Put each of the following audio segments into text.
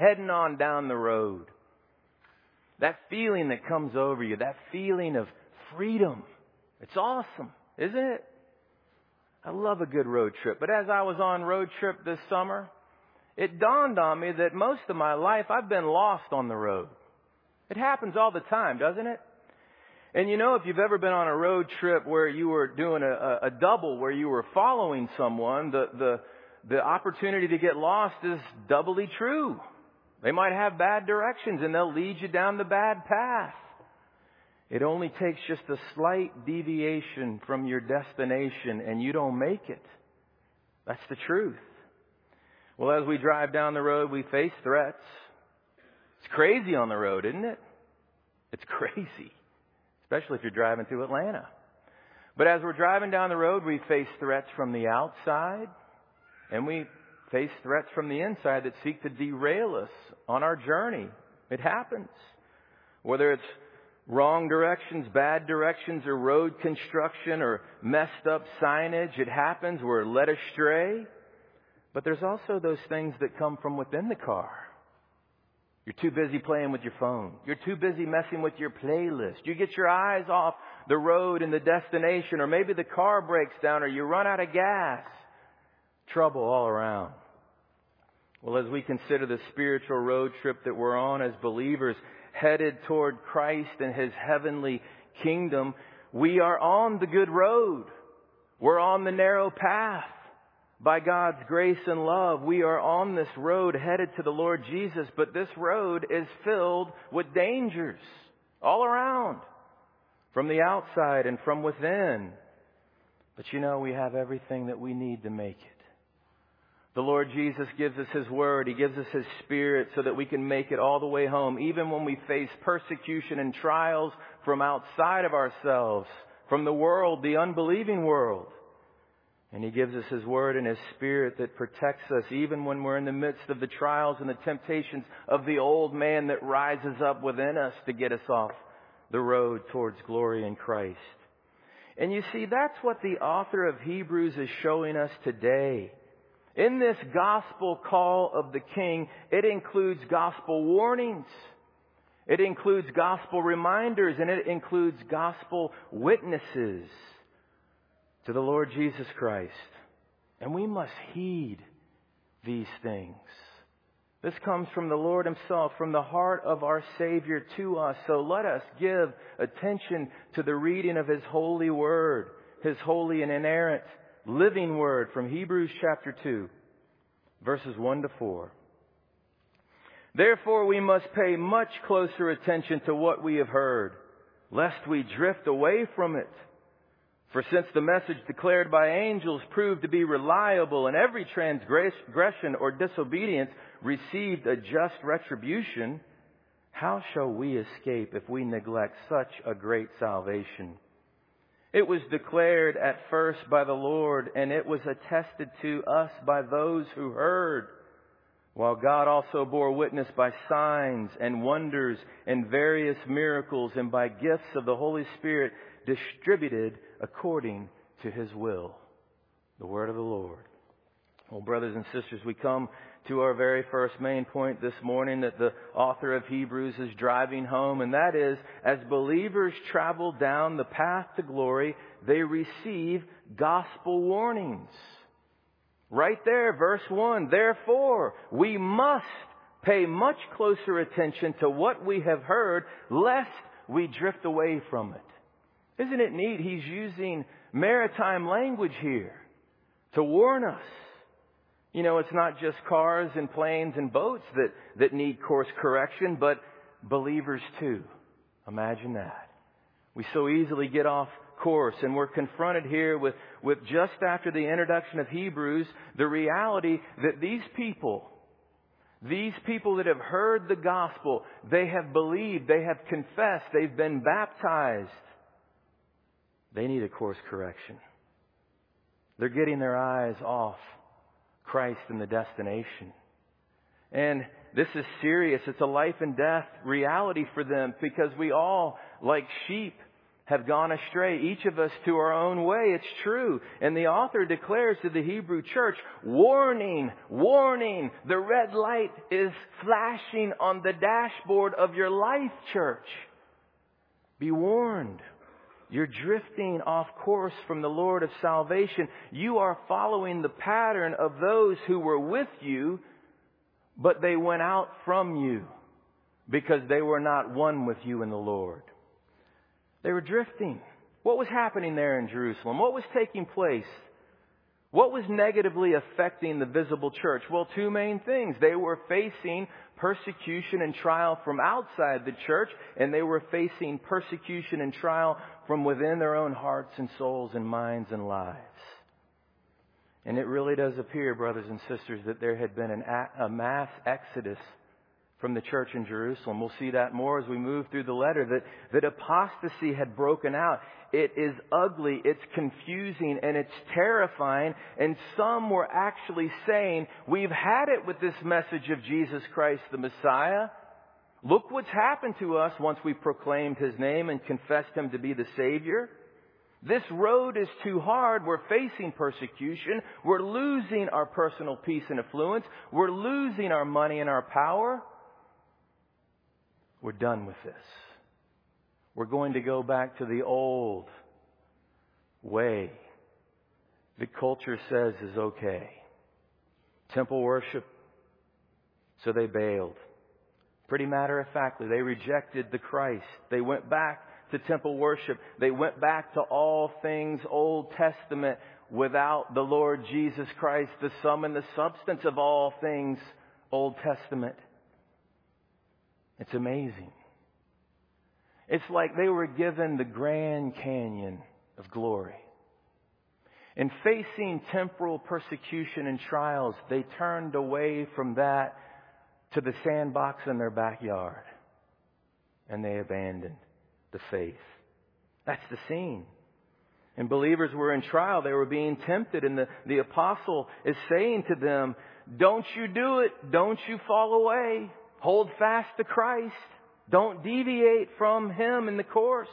heading on down the road. That feeling that comes over you, that feeling of freedom. It's awesome, isn't it? I love a good road trip. But as I was on road trip this summer, it dawned on me that most of my life I've been lost on the road. It happens all the time, doesn't it? And you know, if you've ever been on a road trip where you were doing a double, where you were following someone, the opportunity to get lost is doubly true. They might have bad directions and they'll lead you down the bad path. It only takes just a slight deviation from your destination and you don't make it. That's the truth. Well, as we drive down the road, we face threats. It's crazy on the road, isn't it? It's crazy. Especially if you're driving through Atlanta. But as we're driving down the road, we face threats from the outside. And we face threats from the inside that seek to derail us on our journey. It happens. Whether it's wrong directions, bad directions, or road construction, or messed up signage, it happens. We're led astray. But there's also those things that come from within the car. You're too busy playing with your phone. You're too busy messing with your playlist. You get your eyes off the road and the destination, or maybe the car breaks down, or you run out of gas. Trouble all around. Well, as we consider the spiritual road trip that we're on as believers, headed toward Christ and His heavenly kingdom, we are on the good road. We're on the narrow path. By God's grace and love, we are on this road headed to the Lord Jesus, but this road is filled with dangers all around, from the outside and from within. But you know, we have everything that we need to make it. The Lord Jesus gives us His Word. He gives us His Spirit so that we can make it all the way home, even when we face persecution and trials from outside of ourselves, from the world, the unbelieving world. And He gives us His Word and His Spirit that protects us even when we're in the midst of the trials and the temptations of the old man that rises up within us to get us off the road towards glory in Christ. And you see, that's what the author of Hebrews is showing us today. In this gospel call of the King, it includes gospel warnings. It includes gospel reminders, and it includes gospel witnesses to the Lord Jesus Christ. And we must heed these things. This comes from the Lord Himself, from the heart of our Savior to us. So let us give attention to the reading of His holy word, His holy and inerrant living word from Hebrews chapter 2, verses 1 to 4. Therefore we must pay much closer attention to what we have heard, lest we drift away from it. For since the message declared by angels proved to be reliable, and every transgression or disobedience received a just retribution, how shall we escape if we neglect such a great salvation? It was declared at first by the Lord, and it was attested to us by those who heard, while God also bore witness by signs and wonders and various miracles and by gifts of the Holy Spirit distributed according to His will. The word of the Lord. Well, brothers and sisters, we come to our very first main point this morning that the author of Hebrews is driving home, and that is, as believers travel down the path to glory, they receive gospel warnings. Right there, verse 1, therefore, we must pay much closer attention to what we have heard, lest we drift away from it. Isn't it neat? He's using maritime language here to warn us. You know, it's not just cars and planes and boats that need course correction, but believers too. Imagine that. We so easily get off course, and we're confronted here with just after the introduction of Hebrews, the reality that these people that have heard the gospel, they have believed, they have confessed, they've been baptized. They need a course correction. They're getting their eyes off Christ and the destination. And this is serious. It's a life and death reality for them, because we all, like sheep, have gone astray, each of us to our own way. It's true. And the author declares to the Hebrew church, warning, warning, the red light is flashing on the dashboard of your life, church. Be warned. You're drifting off course from the Lord of salvation. You are following the pattern of those who were with you, but they went out from you because they were not one with you in the Lord. They were drifting. What was happening there in Jerusalem? What was taking place? What was negatively affecting the visible church? Well, two main things. They were facing persecution and trial from outside the church, and they were facing persecution and trial from within their own hearts and souls and minds and lives. And it really does appear, brothers and sisters, that there had been a mass exodus from the church in Jerusalem. We'll see that more as we move through the letter, that apostasy had broken out. It is ugly, it's confusing, and it's terrifying. And some were actually saying, we've had it with this message of Jesus Christ the Messiah. Look what's happened to us once we proclaimed His name and confessed Him to be the Savior. This road is too hard. We're facing persecution. We're losing our personal peace and affluence. We're losing our money and our power. We're done with this. We're going to go back to the old way the culture says is okay. Temple worship. So they bailed. Pretty matter-of-factly, they rejected the Christ. They went back to temple worship. They went back to all things Old Testament without the Lord Jesus Christ, the sum and the substance of all things Old Testament. It's amazing. It's like they were given the Grand Canyon of glory. In facing temporal persecution and trials, they turned away from that to the sandbox in their backyard. And they abandoned the faith. That's the scene. And believers were in trial. They were being tempted. And the apostle is saying to them, don't you do it. Don't you fall away. Hold fast to Christ. Don't deviate from Him in the course.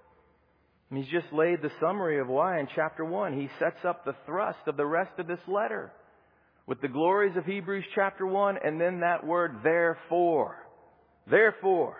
And he's just laid the summary of why in chapter 1. He sets up the thrust of the rest of this letter with the glories of Hebrews chapter 1 and then that word therefore. Therefore,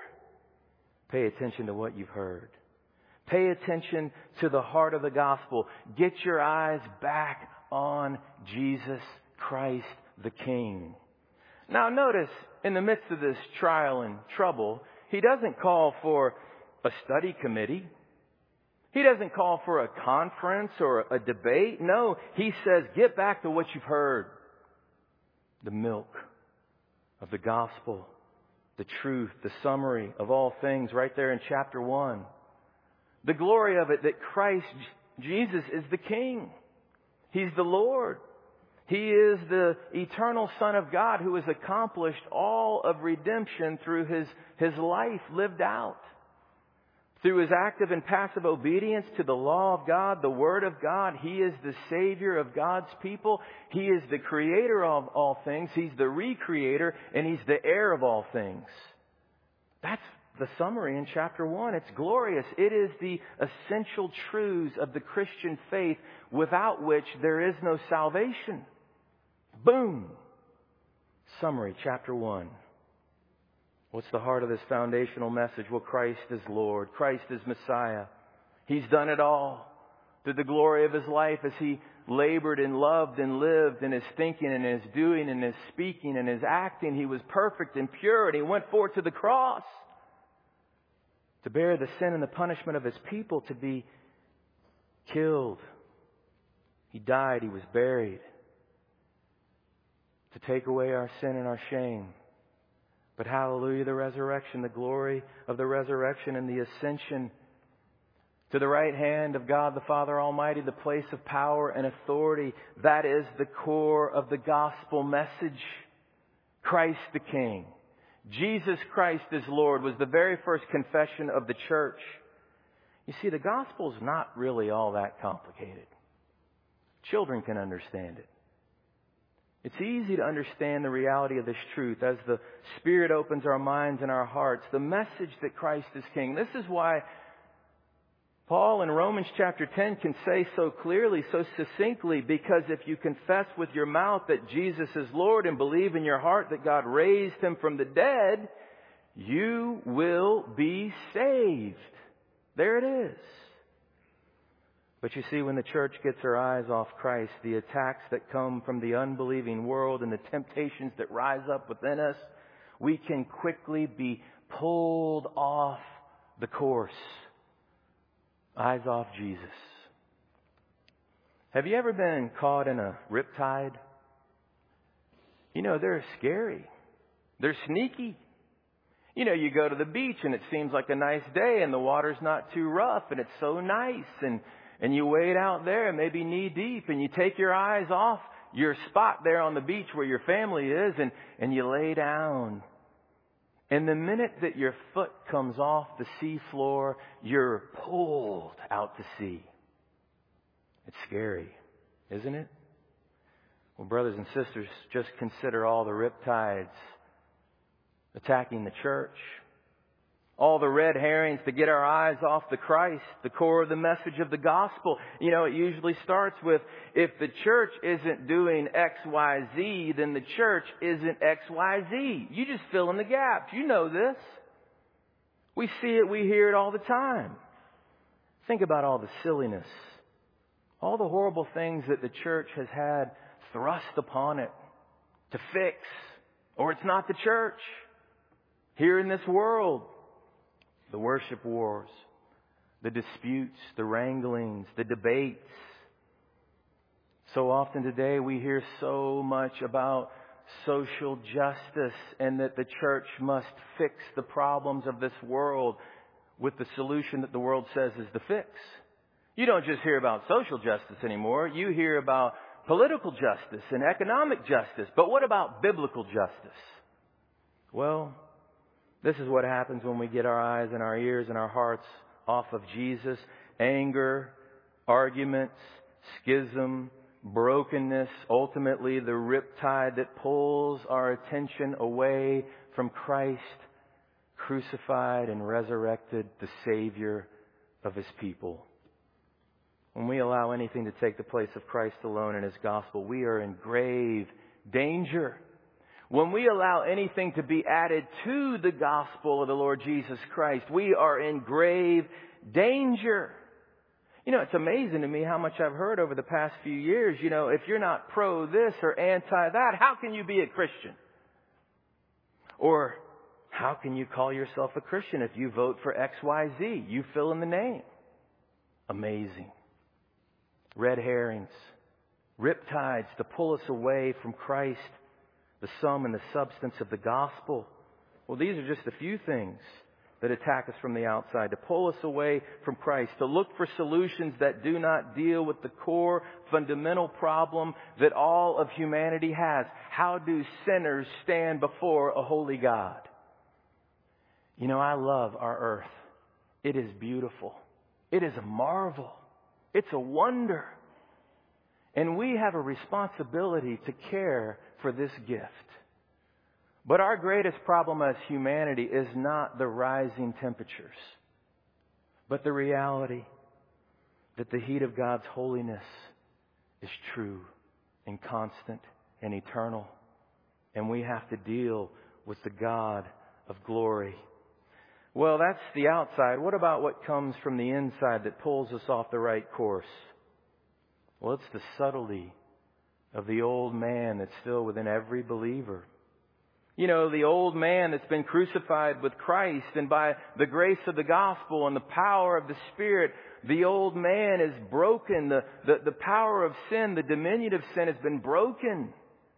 pay attention to what you've heard. Pay attention to the heart of the gospel. Get your eyes back on Jesus Christ the King. Now notice, in the midst of this trial and trouble, he doesn't call for a study committee. He doesn't call for a conference or a debate. No, he says, get back to what you've heard. The milk of the gospel, the truth, the summary of all things right there in chapter 1. The glory of it that Christ Jesus is the King. He's the Lord. He is the eternal Son of God who has accomplished all of redemption through His life lived out. Through His active and passive obedience to the law of God, the Word of God, He is the Savior of God's people. He is the Creator of all things. He's the Recreator, and He's the heir of all things. That's the summary in chapter 1. It's glorious. It is the essential truths of the Christian faith without which there is no salvation. Boom! Summary, chapter 1. What's the heart of this foundational message? Well, Christ is Lord. Christ is Messiah. He's done it all. Through the glory of His life as He labored and loved and lived in His thinking and His doing and His speaking and His acting. He was perfect and pure, and He went forth to the cross to bear the sin and the punishment of His people, to be killed. He died. He was buried to take away our sin and our shame. But hallelujah, the resurrection, the glory of the resurrection and the ascension to the right hand of God the Father Almighty, the place of power and authority. That is the core of the gospel message. Christ the King. Jesus Christ is Lord was the very first confession of the church. You see, the gospel is not really all that complicated. Children can understand it. It's easy to understand the reality of this truth as the Spirit opens our minds and our hearts. The message that Christ is King. This is why Paul in Romans chapter 10 can say so clearly, so succinctly, because if you confess with your mouth that Jesus is Lord and believe in your heart that God raised Him from the dead, you will be saved. There it is. But you see, when the church gets her eyes off Christ, the attacks that come from the unbelieving world and the temptations that rise up within us, we can quickly be pulled off the course. Eyes off Jesus. Have you ever been caught in a riptide? You know, they're scary. They're sneaky. You know, you go to the beach and it seems like a nice day and the water's not too rough and it's so nice and you wade out there maybe knee deep and you take your eyes off your spot there on the beach where your family is and you lay down. And the minute that your foot comes off the sea floor, you're pulled out to sea. It's scary, isn't it? Well, brothers and sisters, just consider all the riptides attacking the church. All the red herrings to get our eyes off the Christ, the core of the message of the gospel. You know, it usually starts with, if the church isn't doing X, Y, Z, then the church isn't X, Y, Z. You just fill in the gaps. You know this. We see it, we hear it all the time. Think about all the silliness, all the horrible things that the church has had thrust upon it to fix, or it's not the church. Here in this world, the worship wars, the disputes, the wranglings, the debates. So often today we hear so much about social justice and that the church must fix the problems of this world with the solution that the world says is the fix. You don't just hear about social justice anymore. You hear about political justice and economic justice. But what about biblical justice? Well, this is what happens when we get our eyes and our ears and our hearts off of Jesus. Anger, arguments, schism, brokenness, ultimately the riptide that pulls our attention away from Christ, crucified and resurrected, the Savior of His people. When we allow anything to take the place of Christ alone and His gospel, we are in grave danger. When we allow anything to be added to the gospel of the Lord Jesus Christ, we are in grave danger. You know, it's amazing to me how much I've heard over the past few years. You know, if you're not pro this or anti that, how can you be a Christian? Or how can you call yourself a Christian if you vote for X, Y, Z? You fill in the name. Amazing. Red herrings, riptides to pull us away from Christ, the sum and the substance of the gospel. Well, these are just a few things that attack us from the outside, to pull us away from Christ, to look for solutions that do not deal with the core fundamental problem that all of humanity has. How do sinners stand before a holy God? You know, I love our earth. It is beautiful. It is a marvel. It's a wonder. And we have a responsibility to care for this gift. But our greatest problem as humanity is not the rising temperatures, but the reality that the heat of God's holiness is true and constant and eternal. And we have to deal with the God of glory. Well, that's the outside. What about what comes from the inside that pulls us off the right course? Well, it's the subtlety of the old man that's still within every believer. You know, the old man that's been crucified with Christ, and by the grace of the gospel and the power of the Spirit, the old man is broken. The power of sin, the dominion of sin has been broken.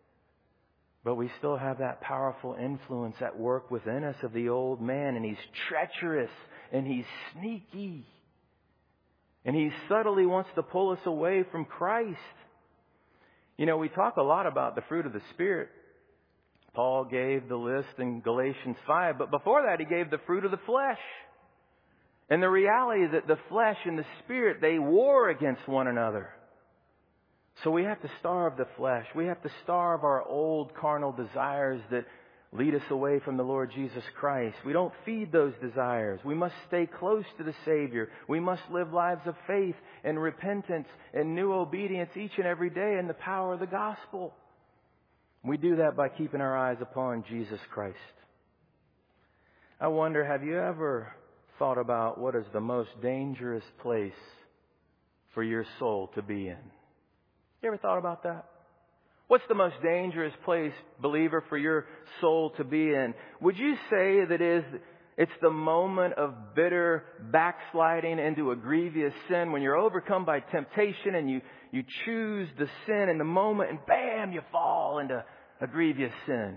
But we still have that powerful influence at work within us of the old man, and he's treacherous and he's sneaky. And he subtly wants to pull us away from Christ. You know, we talk a lot about the fruit of the Spirit. Paul gave the list in Galatians 5, but before that he gave the fruit of the flesh. And the reality is that the flesh and the Spirit, they war against one another. So we have to starve the flesh. We have to starve our old carnal desires that lead us away from the Lord Jesus Christ. We don't feed those desires. We must stay close to the Savior. We must live lives of faith and repentance and new obedience each and every day in the power of the gospel. We do that by keeping our eyes upon Jesus Christ. I wonder, have you ever thought about what is the most dangerous place for your soul to be in? You ever thought about that? What's the most dangerous place, believer, for your soul to be in? Would you say that it's the moment of bitter backsliding into a grievous sin when you're overcome by temptation and you choose the sin in the moment and bam, you fall into a grievous sin?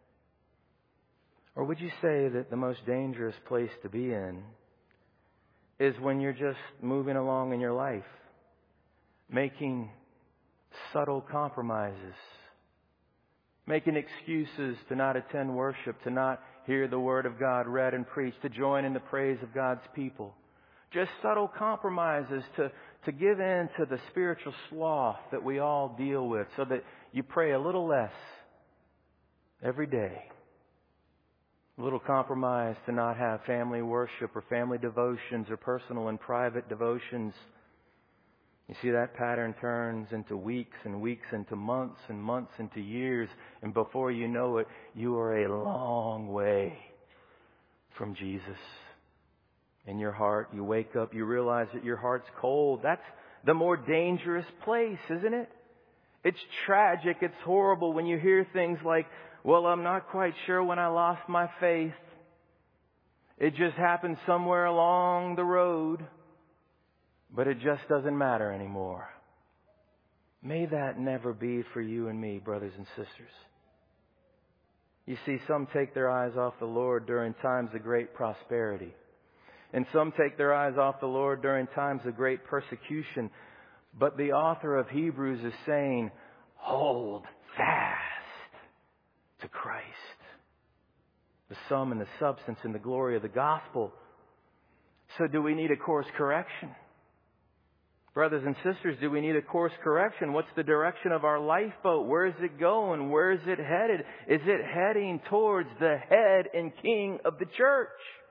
Or would you say that the most dangerous place to be in is when you're just moving along in your life, making subtle compromises, making excuses to not attend worship, to not hear the Word of God read and preached, to join in the praise of God's people? Just subtle compromises to give in to the spiritual sloth that we all deal with so that you pray a little less every day. A little compromise to not have family worship or family devotions or personal and private devotions. You see, that pattern turns into weeks and weeks into months and months into years. And before you know it, you are a long way from Jesus. In your heart, you wake up, you realize that your heart's cold. That's the more dangerous place, isn't it? It's tragic, it's horrible when you hear things like, well, I'm not quite sure when I lost my faith. It just happened somewhere along the road. But it just doesn't matter anymore. May that never be for you and me, brothers and sisters. You see, some take their eyes off the Lord during times of great prosperity. And some take their eyes off the Lord during times of great persecution. But the author of Hebrews is saying, hold fast to Christ, the sum and the substance and the glory of the gospel. So do we need a course correction? Brothers and sisters, do we need a course correction? What's the direction of our lifeboat? Where is it going? Where is it headed? Is it heading towards the head and king of the church?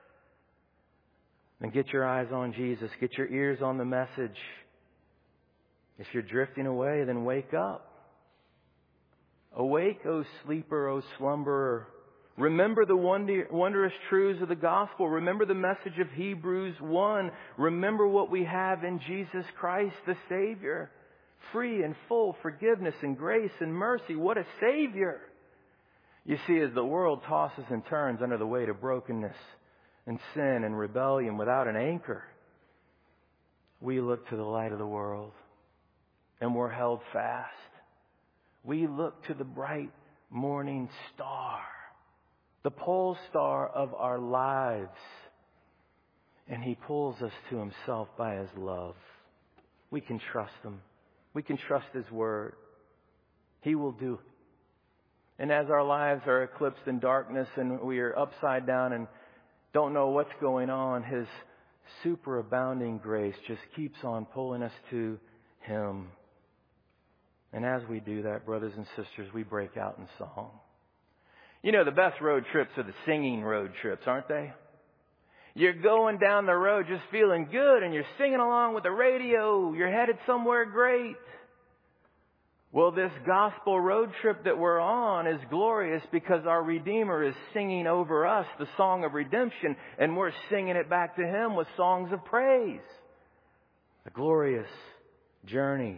Then get your eyes on Jesus. Get your ears on the message. If you're drifting away, then wake up. Awake, O sleeper, O slumberer. Remember the wondrous truths of the gospel. Remember the message of Hebrews 1. Remember what we have in Jesus Christ, the Savior. Free and full forgiveness and grace and mercy. What a Savior! You see, as the world tosses and turns under the weight of brokenness and sin and rebellion without an anchor, we look to the light of the world and we're held fast. We look to the bright morning star, the pole star of our lives. And He pulls us to Himself by His love. We can trust Him. We can trust His Word. He will do it. And as our lives are eclipsed in darkness and we are upside down and don't know what's going on, His superabounding grace just keeps on pulling us to Him. And as we do that, brothers and sisters, we break out in song. You know, the best road trips are the singing road trips, aren't they? You're going down the road just feeling good and you're singing along with the radio. You're headed somewhere great. Well, this gospel road trip that we're on is glorious because our Redeemer is singing over us the song of redemption, and we're singing it back to Him with songs of praise. A glorious journey.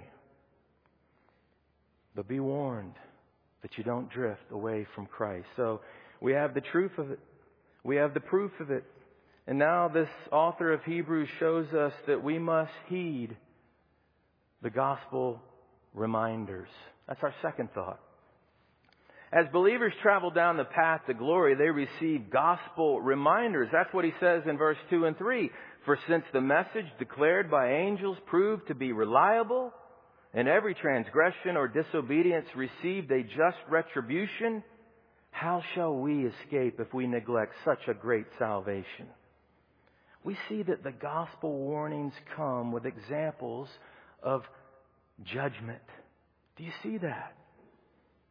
But be warned that you don't drift away from Christ. So we have the truth of it. We have the proof of it. And now this author of Hebrews shows us that we must heed the gospel reminders. That's our second thought. As believers travel down the path to glory, they receive gospel reminders. That's what he says in verse 2 and 3. For since the message declared by angels proved to be reliable, and every transgression or disobedience received a just retribution, how shall we escape if we neglect such a great salvation? We see that the gospel warnings come with examples of judgment. Do you see that?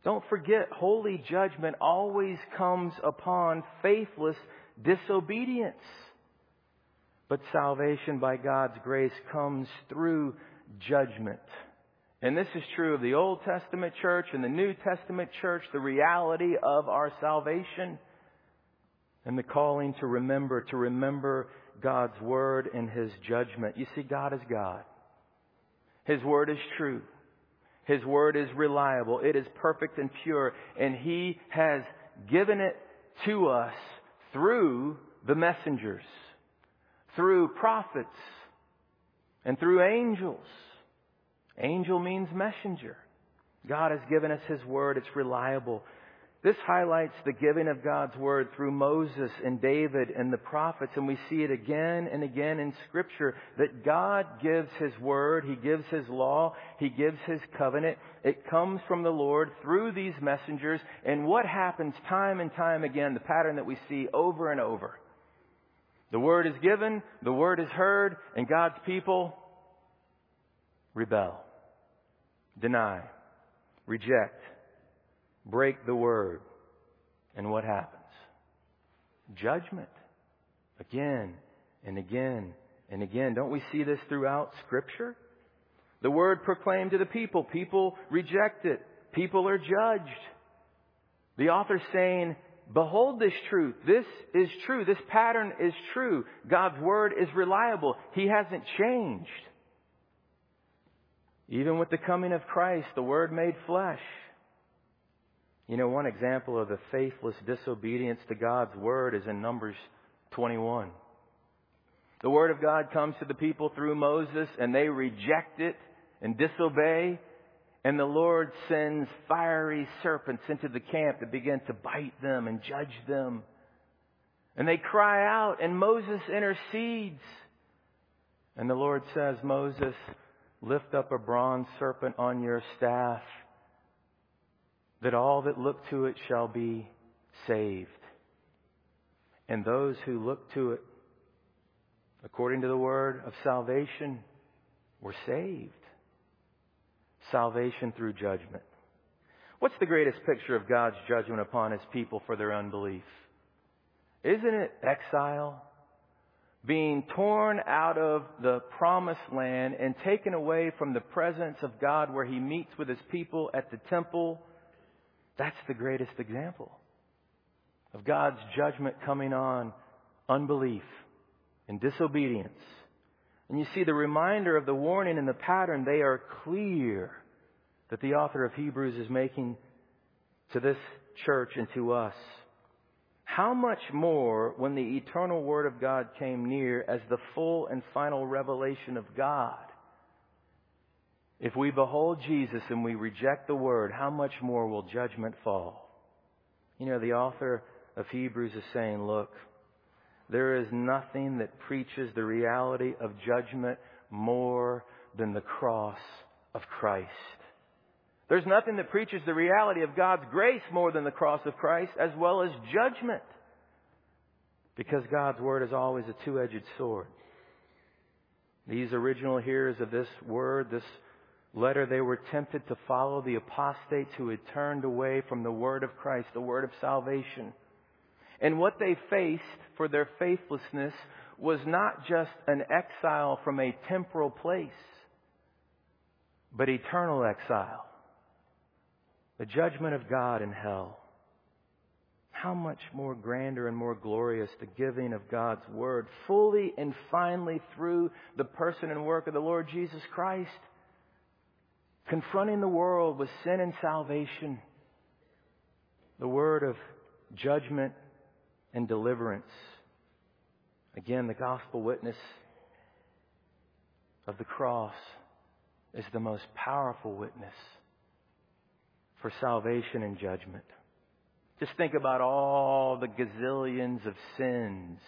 Don't forget, holy judgment always comes upon faithless disobedience. But salvation by God's grace comes through judgment. And this is true of the Old Testament church and the New Testament church, the reality of our salvation and the calling to remember God's Word and His judgment. You see, God is God. His Word is true. His Word is reliable. It is perfect and pure. And He has given it to us through the messengers, through prophets, and through angels. Angel means messenger. God has given us His Word. It's reliable. This highlights the giving of God's Word through Moses and David and the prophets. And we see it again and again in Scripture that God gives His Word. He gives His law. He gives His covenant. It comes from the Lord through these messengers. And what happens time and time again, the pattern that we see over and over. The Word is given, the Word is heard, and God's people rebel, deny, reject, break the Word. And what happens? Judgment. Again and again and again. Don't we see this throughout Scripture? The Word proclaimed to the people. People reject it. People are judged. The author saying, behold this truth. This is true. This pattern is true. God's Word is reliable. He hasn't changed. Even with the coming of Christ, the Word made flesh. You know, one example of the faithless disobedience to God's Word is in Numbers 21. The Word of God comes to the people through Moses, and they reject it and disobey. And the Lord sends fiery serpents into the camp that begin to bite them and judge them. And they cry out, and Moses intercedes. And the Lord says, Moses, lift up a bronze serpent on your staff, that all that look to it shall be saved. And those who look to it, according to the word of salvation, were saved. Salvation through judgment. What's the greatest picture of God's judgment upon His people for their unbelief? Isn't it exile? Being torn out of the promised land and taken away from the presence of God where He meets with His people at the temple. That's the greatest example of God's judgment coming on unbelief and disobedience. And you see the reminder of the warning and the pattern, they are clear that the author of Hebrews is making to this church and to us. How much more when the eternal Word of God came near as the full and final revelation of God? If we behold Jesus and we reject the Word, how much more will judgment fall? You know, the author of Hebrews is saying, look, there is nothing that preaches the reality of judgment more than the cross of Christ. There's nothing that preaches the reality of God's grace more than the cross of Christ, as well as judgment. Because God's Word is always a two-edged sword. These original hearers of this Word, this letter, they were tempted to follow the apostates who had turned away from the Word of Christ, the Word of salvation. And what they faced for their faithlessness was not just an exile from a temporal place, but eternal exile. The judgment of God in hell. How much more grander and more glorious the giving of God's Word, fully and finally through the person and work of the Lord Jesus Christ, confronting the world with sin and salvation. The Word of judgment and deliverance. Again, the gospel witness of the cross is the most powerful witness for salvation and judgment. Just think about all the gazillions of sins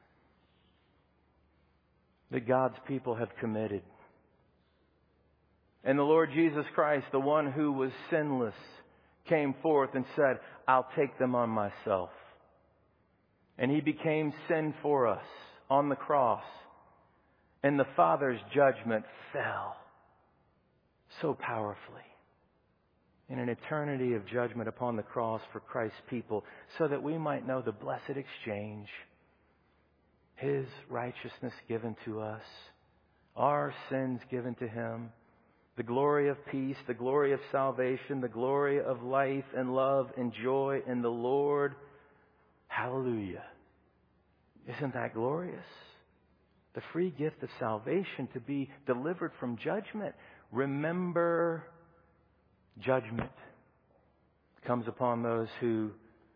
that God's people have committed. And the Lord Jesus Christ, the one who was sinless, came forth and said, I'll take them on myself. And He became sin for us on the cross. And the Father's judgment fell so powerfully. in an eternity of judgment upon the cross for Christ's people, so that we might know the blessed exchange, His righteousness given to us, our sins given to Him, the glory of peace, the glory of salvation, the glory of life and love and joy in the Lord. Hallelujah. Isn't that glorious? The free gift of salvation, to be delivered from judgment. Remember, judgment comes upon those who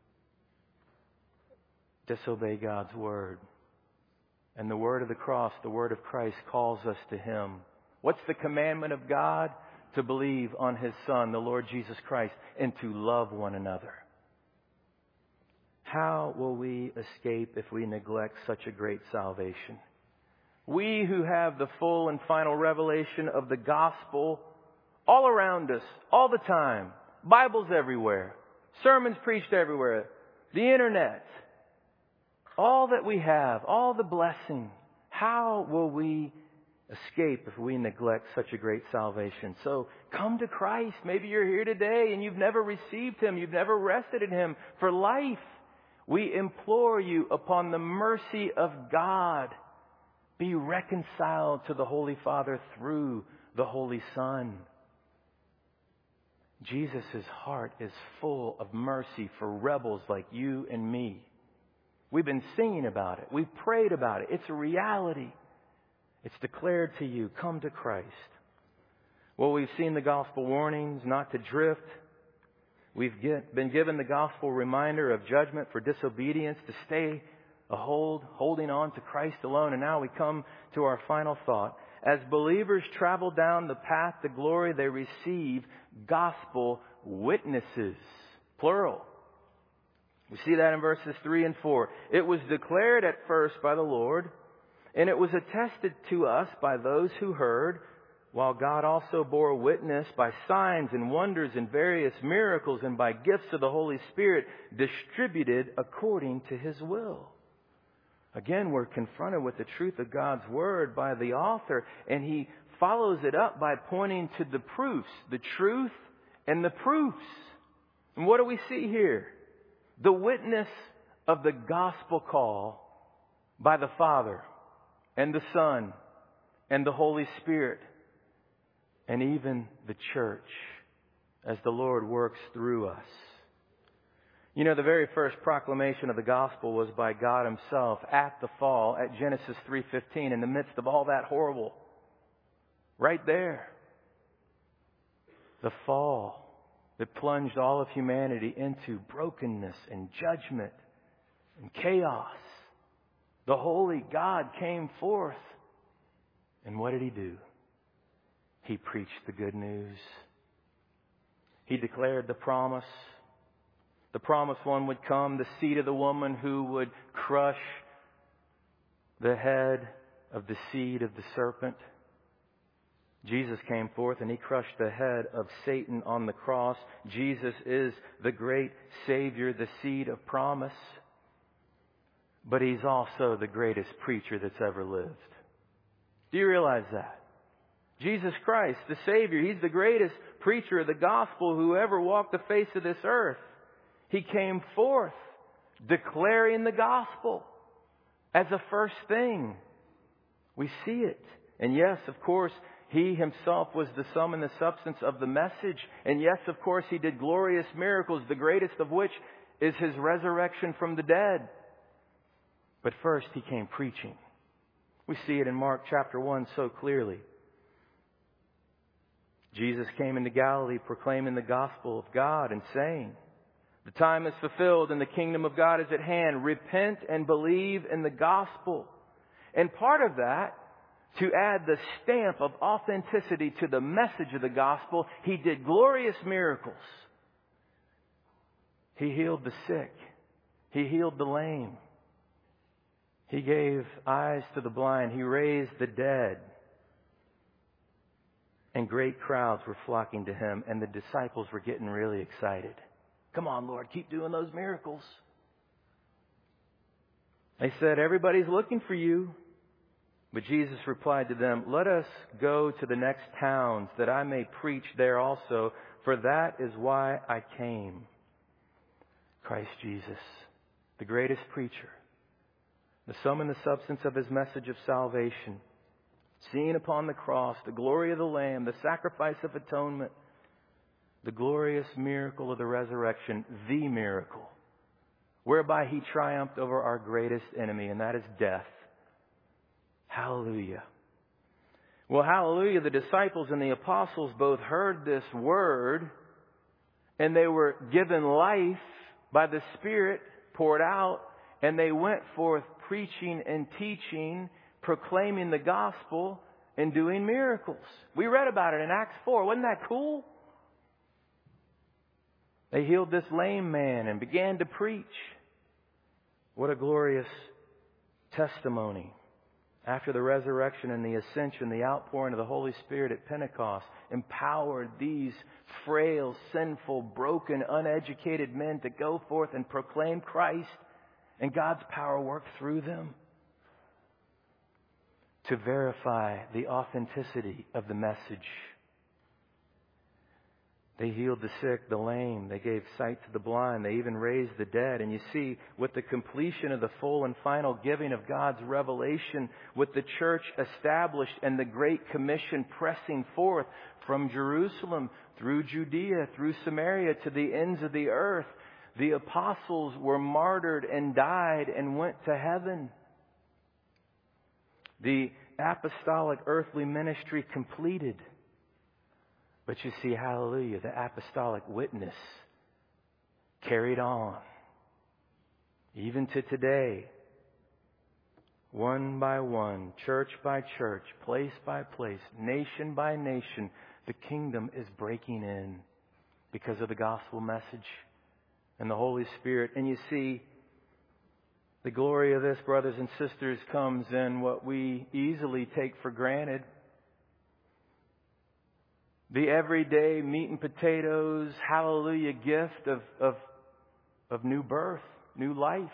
disobey God's word. And the word of the cross, the word of Christ, calls us to Him. What's the commandment of God? To believe on His Son, the Lord Jesus Christ, and to love one another. How will we escape if we neglect such a great salvation? We who have the full and final revelation of the gospel all around us, all the time. Bibles everywhere. Sermons preached everywhere. The internet. All that we have, all the blessing. How will we escape if we neglect such a great salvation? So come to Christ. Maybe you're here today and you've never received Him. You've never rested in Him for life. We implore you, upon the mercy of God, be reconciled to the Holy Father through the Holy Son. Jesus' heart is full of mercy for rebels like you and me. We've been singing about it. We've prayed about it. It's a reality. It's declared to you. Come to Christ. Well, we've seen the gospel warnings not to drift. We've been given the gospel reminder of judgment for disobedience, to stay holding on to Christ alone. And now we come to our final thought. As believers travel down the path to glory, they receive gospel witnesses. Plural. We see that in verses 3 and 4. It was declared at first by the Lord, and it was attested to us by those who heard, while God also bore witness by signs and wonders and various miracles and by gifts of the Holy Spirit distributed according to His will. Again, we're confronted with the truth of God's Word by the author, and he follows it up by pointing to the proofs, the truth and the proofs. And what do we see here? The witness of the gospel call by the Father and the Son and the Holy Spirit, and even the church as the Lord works through us. You know, the very first proclamation of the gospel was by God Himself at the fall, at Genesis 3:15, in the midst of all that horrible. Right there. The fall that plunged all of humanity into brokenness and judgment and chaos. The holy God came forth. And what did He do? He preached the good news. He declared the promise. The promised one would come, the seed of the woman who would crush the head of the seed of the serpent. Jesus came forth and He crushed the head of Satan on the cross. Jesus is the great Savior, the seed of promise. But He's also the greatest preacher that's ever lived. Do you realize that? Jesus Christ, the Savior, He's the greatest preacher of the gospel who ever walked the face of this earth. He came forth declaring the gospel as a first thing. We see it. And yes, of course, He Himself was the sum and the substance of the message. And yes, of course, He did glorious miracles, the greatest of which is His resurrection from the dead. But first, He came preaching. We see it in Mark chapter 1 so clearly. Jesus came into Galilee proclaiming the gospel of God and saying, "The time is fulfilled and the kingdom of God is at hand. Repent and believe in the gospel." And part of that, to add the stamp of authenticity to the message of the gospel, He did glorious miracles. He healed the sick. He healed the lame. He gave eyes to the blind. He raised the dead. And great crowds were flocking to Him, and the disciples were getting really excited. Come on, Lord, keep doing those miracles. They said, everybody's looking for You. But Jesus replied to them, "Let us go to the next towns, that I may preach there also, for that is why I came." Christ Jesus, the greatest preacher, the sum and the substance of His message of salvation, seen upon the cross, the glory of the Lamb, the sacrifice of atonement, the glorious miracle of the resurrection, the miracle, whereby He triumphed over our greatest enemy, and that is death. Hallelujah. Well, hallelujah, the disciples and the apostles both heard this word, and they were given life by the Spirit poured out, and they went forth preaching and teaching, proclaiming the gospel, and doing miracles. We read about it in Acts 4. Wasn't that cool? They healed this lame man and began to preach. What a glorious testimony. After the resurrection and the ascension, the outpouring of the Holy Spirit at Pentecost empowered these frail, sinful, broken, uneducated men to go forth and proclaim Christ, and God's power worked through them to verify the authenticity of the message. They healed the sick, the lame. They gave sight to the blind. They even raised the dead. And you see, with the completion of the full and final giving of God's revelation, with the church established and the Great Commission pressing forth from Jerusalem through Judea, through Samaria to the ends of the earth, the apostles were martyred and died and went to heaven. The apostolic earthly ministry completed. But you see, hallelujah, the apostolic witness carried on. Even to today, one by one, church by church, place by place, nation by nation, the kingdom is breaking in because of the gospel message and the Holy Spirit. And you see, the glory of this, brothers and sisters, comes in what we easily take for granted. The everyday meat and potatoes, hallelujah, gift of new birth, new life.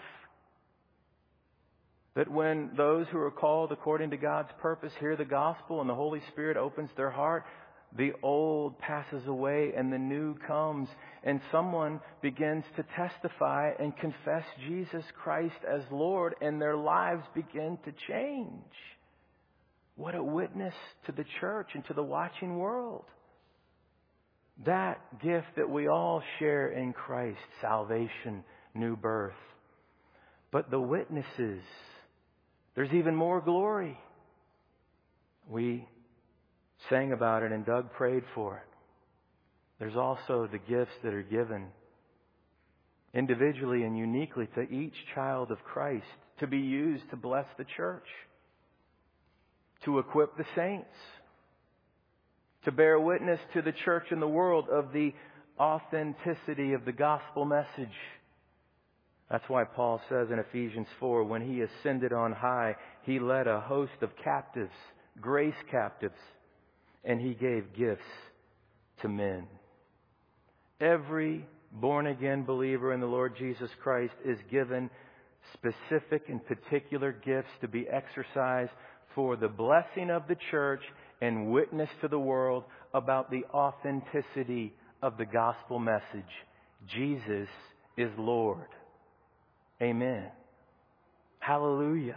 That when those who are called according to God's purpose hear the gospel and the Holy Spirit opens their heart, the old passes away and the new comes, and someone begins to testify and confess Jesus Christ as Lord, and their lives begin to change. What a witness to the church and to the watching world. That gift that we all share in Christ, salvation, new birth. But the witnesses, there's even more glory. We sang about it and Doug prayed for it. There's also the gifts that are given individually and uniquely to each child of Christ to be used to bless the church, to equip the saints, to bear witness to the church and the world of the authenticity of the gospel message. That's why Paul says in Ephesians 4, when He ascended on high, He led a host of captives, grace captives, and He gave gifts to men. Every born-again believer in the Lord Jesus Christ is given specific and particular gifts to be exercised for the blessing of the church and witness to the world about the authenticity of the gospel message. Jesus is Lord. Amen. Hallelujah.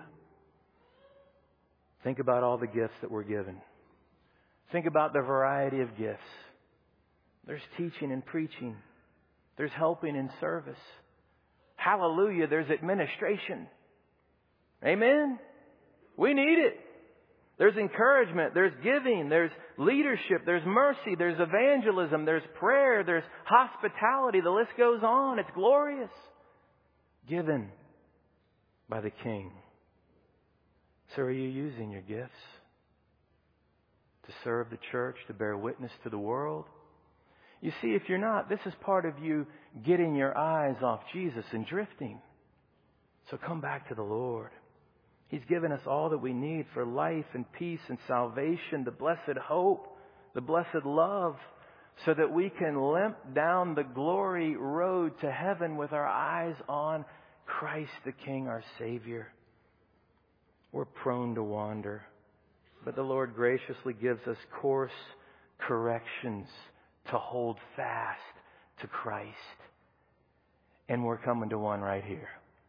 Think about all the gifts that we're given. Think about the variety of gifts. There's teaching and preaching. There's helping and service. Hallelujah. There's administration. Amen. We need it. There's encouragement, there's giving, there's leadership, there's mercy, there's evangelism, there's prayer, there's hospitality. The list goes on. It's glorious. Given by the King. So are you using your gifts to serve the church, to bear witness to the world? You see, if you're not, this is part of you getting your eyes off Jesus and drifting. So come back to the Lord. He's given us all that we need for life and peace and salvation, the blessed hope, the blessed love, so that we can limp down the glory road to heaven with our eyes on Christ the King, our Savior. We're prone to wander. But the Lord graciously gives us course corrections to hold fast to Christ. And we're coming to one right here.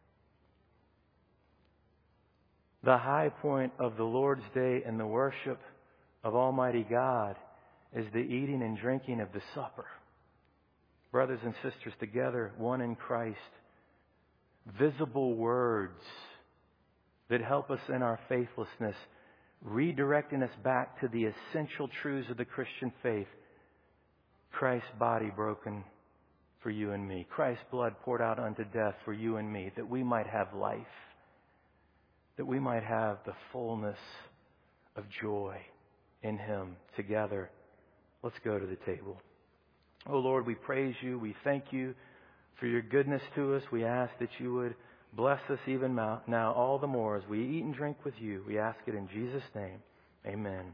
The high point of the Lord's Day and the worship of Almighty God is the eating and drinking of the supper. Brothers and sisters together, one in Christ. Visible words that help us in our faithlessness, redirecting us back to the essential truths of the Christian faith. Christ's body broken for you and me. Christ's blood poured out unto death for you and me, that we might have life, that we might have the fullness of joy in Him together. Let's go to the table. Oh Lord, we praise you. We thank you for your goodness to us. We ask that you would bless us even now all the more as we eat and drink with you. We ask it in Jesus' name. Amen.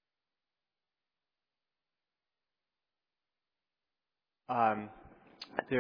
There